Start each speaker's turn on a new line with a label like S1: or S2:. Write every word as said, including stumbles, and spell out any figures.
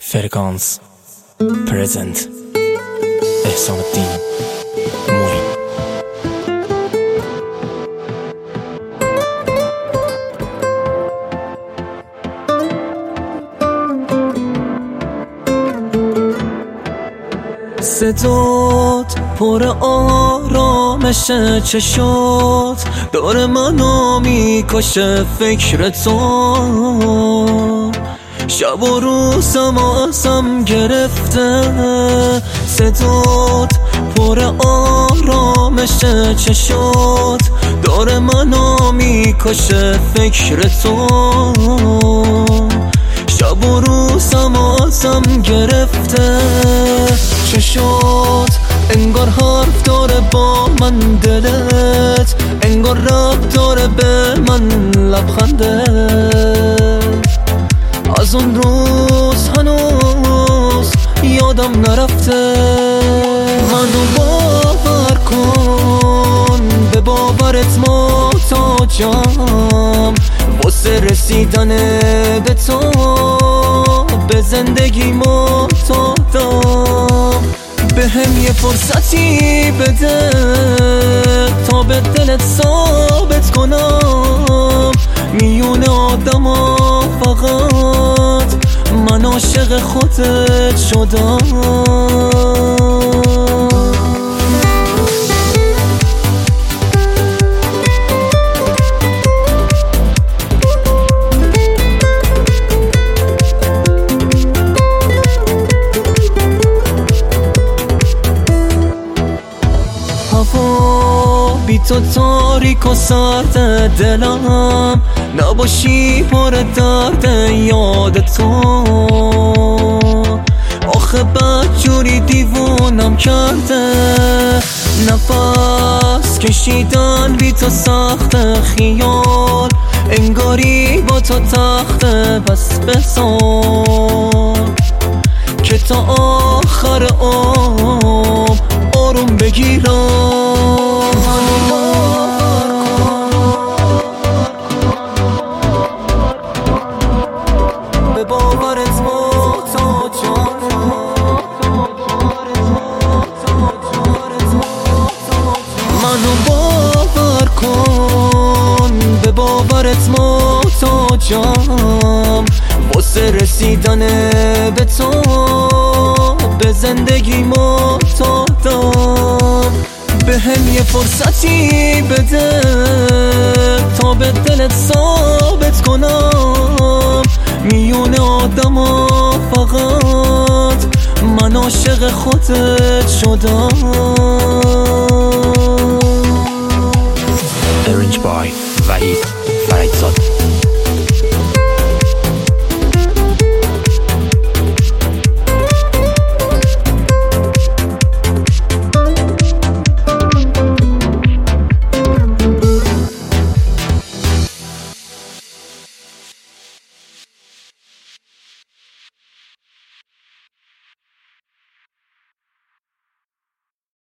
S1: فرکانس پرزنت احسان الدین موین.
S2: صدات پر آرامش چشات داره منو میکشه فکر تو، شب و روزم ازم گرفته. صدات پر آرامش چشات داره منو میکشه فکر تو، شب و روزم ازم گرفته. چشات انگار حرف داره با من، دلت انگار رب داره به من لبخنده. از اون روز هنوز یادم نرفته. منو باور کن، به باورت محتاجم واسه رسیدن به تو، به زندگی محتاجم. به هم یه فرصتی بده تا به دلت ثابت کنم میون آدم ها فقط من عاشق خودت شدم. بی تو تاریک و سرد دلم، نباشی پر درد یاد تو. آخه بدجوری دیوونم کرده، نفس کشیدن بی تو سخت. خیال انگاری با تو تخته، بس بسان که تا آخر عمر آروم بگیرم. به باورت محتاجم، منو باور کن، به باورت محتاجم واسه رسیدن به تو، به زندگی محتاجم. به هم یه فرصتی بده تا به دلت ثابت کنم میون آدم ها فقط من عاشق خودت شدم.
S1: ارنج بای وحید فرجزاد.